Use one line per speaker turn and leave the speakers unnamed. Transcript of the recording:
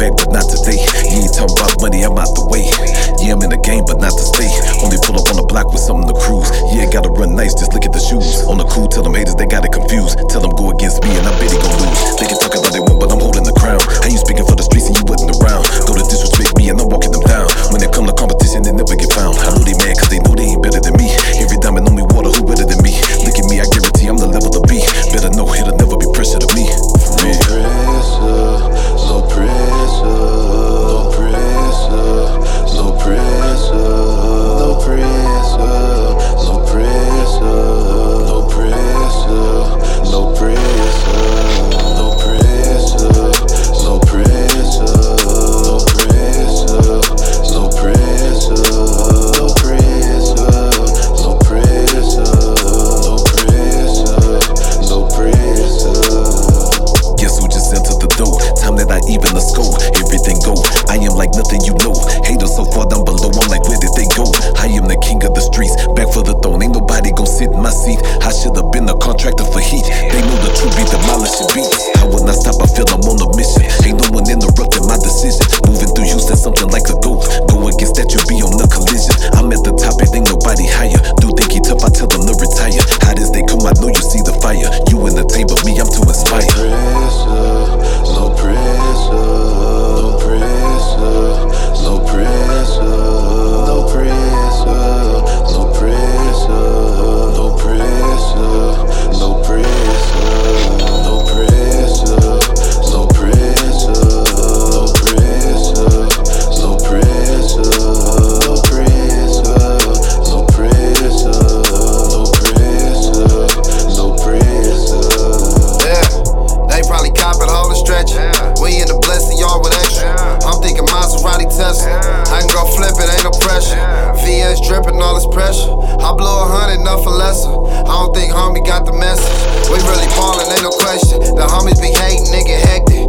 back, but not today. You ain't talking about money, I'm out the way. Yeah, I'm in the game, but not to stay. Only pull up on the block with something to cruise. Yeah, gotta run nice, just look at the shoes. On the cool, tell them haters they got it confused. Tell them go against me and I bet he gon' lose. They can talk about they want, but I'm holding the crown. How you speaking for the streets and you wasn't around? Go to disrespect me and I'm walking them down. When it come to competition, they never get found. I know they mad cause they know they ain't better than me. Every diamond on me water, who better than me? Look at me, I guarantee I'm the level to be. Better know it'll never be pressure to me. For real.
Low pressure, low pressure, low pressure, low pressure, low pressure, low pressure, low pressure, low pressure, low pressure, low pressure, low pressure, low pressure, low pressure, low pressure, low pressure.
Guess who just entered the door? Time that I even the scope. Everything go. I am like nothing you know. Haters so far down below. I'm like, where did they go? I am the king of the streets. Back for the throne. Ain't nobody gon' sit in my seat. I should've been a contractor for heat. They know the truth be demolishing beats. I will not stop. I feel I'm on a mission. Ain't no one interrupting my decision. Moving through Houston, something like a goat. Go against that, you'll be on the collision. I'm at the top, it ain't nobody higher. Do think he tough? I tell them to retire. Hot as they come, I know you see the fire. You entertain, but me, I'm too inspired.
Low pressure, low pressure, low pressure, low pressure, low pressure, low pressure, low pressure, low pressure, low pressure, low pressure, low pressure, low pressure, low pressure, low pressure, low pressure.
Yeah, they probably copping all the stretch. We in the blessing yard with extra. I'm thinking Maserati Tesla. I can go flip it, ain't no pressure. VS dripping all this pressure. I blow 100, nothing lesser. I don't think homie got the message. We really ballin', ain't no question. The homies be hating, nigga hectic.